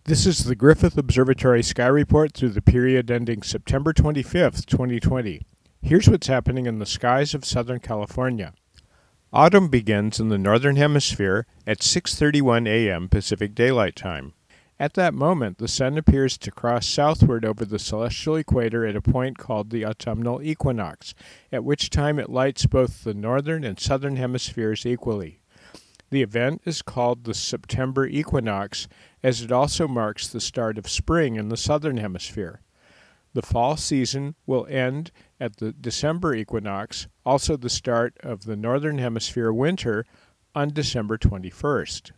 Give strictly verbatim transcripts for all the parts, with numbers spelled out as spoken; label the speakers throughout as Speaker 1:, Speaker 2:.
Speaker 1: This is the Griffith Observatory Sky Report through the period ending September twenty-fifth, twenty twenty. Here's what's happening in the skies of Southern California. Autumn begins in the Northern Hemisphere at six thirty-one a.m. Pacific Daylight Time. At that moment, the sun appears to cross southward over the celestial equator at a point called the autumnal equinox, at which time it lights both the northern and southern hemispheres equally. The event is called the September equinox, as it also marks the start of spring in the southern hemisphere. The fall season will end at the December equinox, also the start of the northern hemisphere winter, on December twenty-first.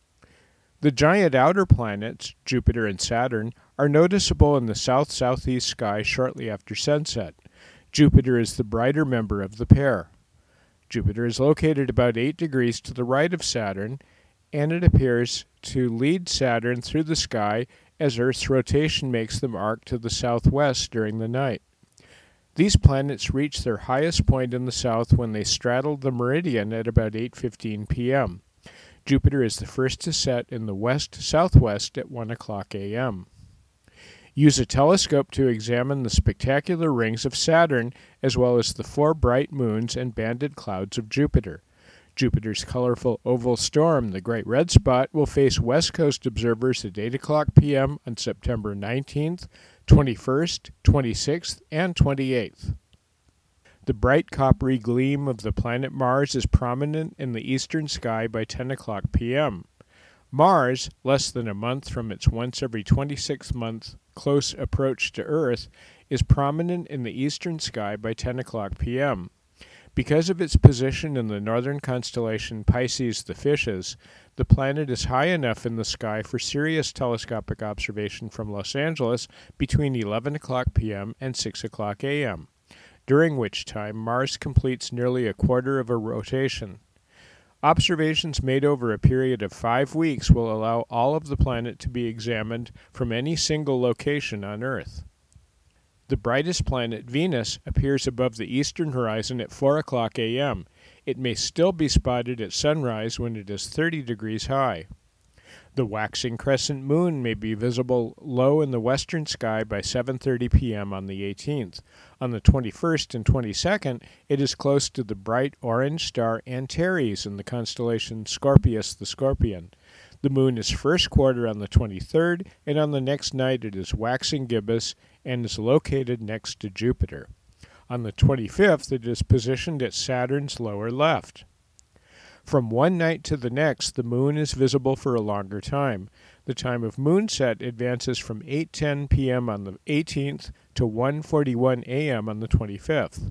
Speaker 1: The giant outer planets, Jupiter and Saturn, are noticeable in the south-southeast sky shortly after sunset. Jupiter is the brighter member of the pair. Jupiter is located about eight degrees to the right of Saturn, and it appears to lead Saturn through the sky as Earth's rotation makes them arc to the southwest during the night. These planets reach their highest point in the south when they straddle the meridian at about eight fifteen p.m. Jupiter is the first to set in the west-southwest at one o'clock a.m. Use a telescope to examine the spectacular rings of Saturn, as well as the four bright moons and banded clouds of Jupiter. Jupiter's colorful oval storm, the Great Red Spot, will face West Coast observers at eight o'clock p.m. on September nineteenth, twenty-first, twenty-sixth, and twenty-eighth. The bright coppery gleam of the planet Mars is prominent in the eastern sky by ten o'clock p.m. Mars, less than a month from its once every twenty-six month close approach to Earth, is prominent in the eastern sky by ten o'clock p.m. Because of its position in the northern constellation Pisces the Fishes, the planet is high enough in the sky for serious telescopic observation from Los Angeles between eleven o'clock p.m. and six o'clock a.m., during which time Mars completes nearly a quarter of a rotation. Observations made over a period of five weeks will allow all of the planet to be examined from any single location on Earth. The brightest planet, Venus, appears above the eastern horizon at four o'clock a.m. It may still be spotted at sunrise when it is thirty degrees high. The waxing crescent moon may be visible low in the western sky by seven thirty p.m. on the eighteenth. On the twenty-first and twenty-second, it is close to the bright orange star Antares in the constellation Scorpius the Scorpion. The moon is first quarter on the twenty-third, and on the next night it is waxing gibbous and is located next to Jupiter. On the twenty-fifth, it is positioned at Saturn's lower left. From one night to the next, the moon is visible for a longer time. The time of moonset advances from eight ten p.m. on the eighteenth to one forty-one a.m. on the twenty-fifth.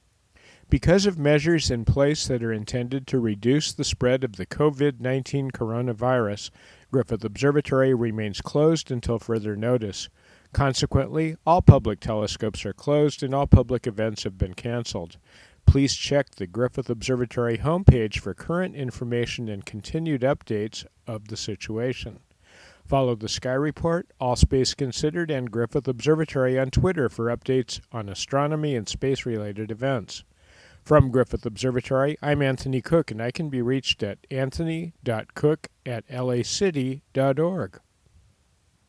Speaker 1: Because of measures in place that are intended to reduce the spread of the covid nineteen coronavirus, Griffith Observatory remains closed until further notice. Consequently, all public telescopes are closed and all public events have been canceled. Please check the Griffith Observatory homepage for current information and continued updates of the situation. Follow the Sky Report, All Space Considered, and Griffith Observatory on Twitter for updates on astronomy and space-related events. From Griffith Observatory, I'm Anthony Cook, and I can be reached at anthony dot cook at lacity dot org.